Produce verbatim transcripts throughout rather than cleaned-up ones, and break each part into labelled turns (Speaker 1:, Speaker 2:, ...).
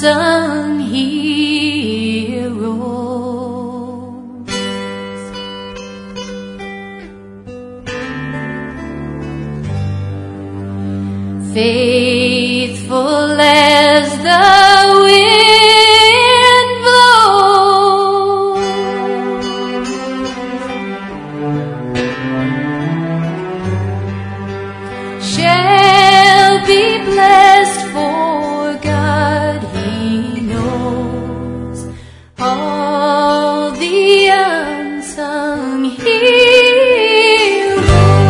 Speaker 1: unsung heroes. Faithful as the wind blows, shall be blessed, for God He knows all the unsung heroes.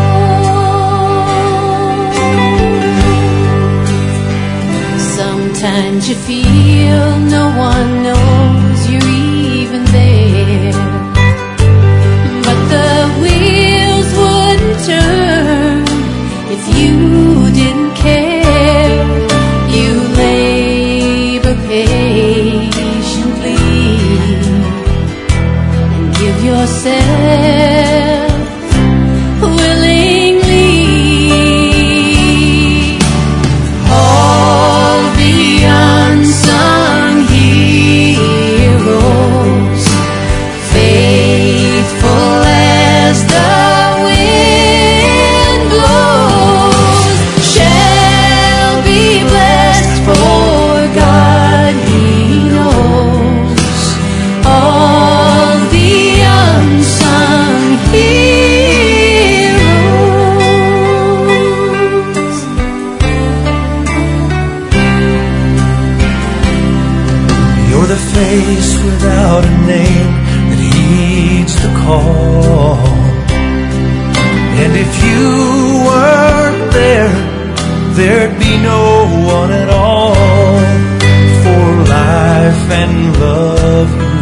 Speaker 1: Sometimes you feel no one knows you're even there, but the wheels wouldn't turn if you didn't care. You labor patiently and give yourself willingly. All the unsung heroes, faithful as the wind blows, shall be blessed, for God He knows all the unsung heroes.
Speaker 2: You're the face without a name that heeds the call. And if you weren't there, there'd be no one at all. For life and love you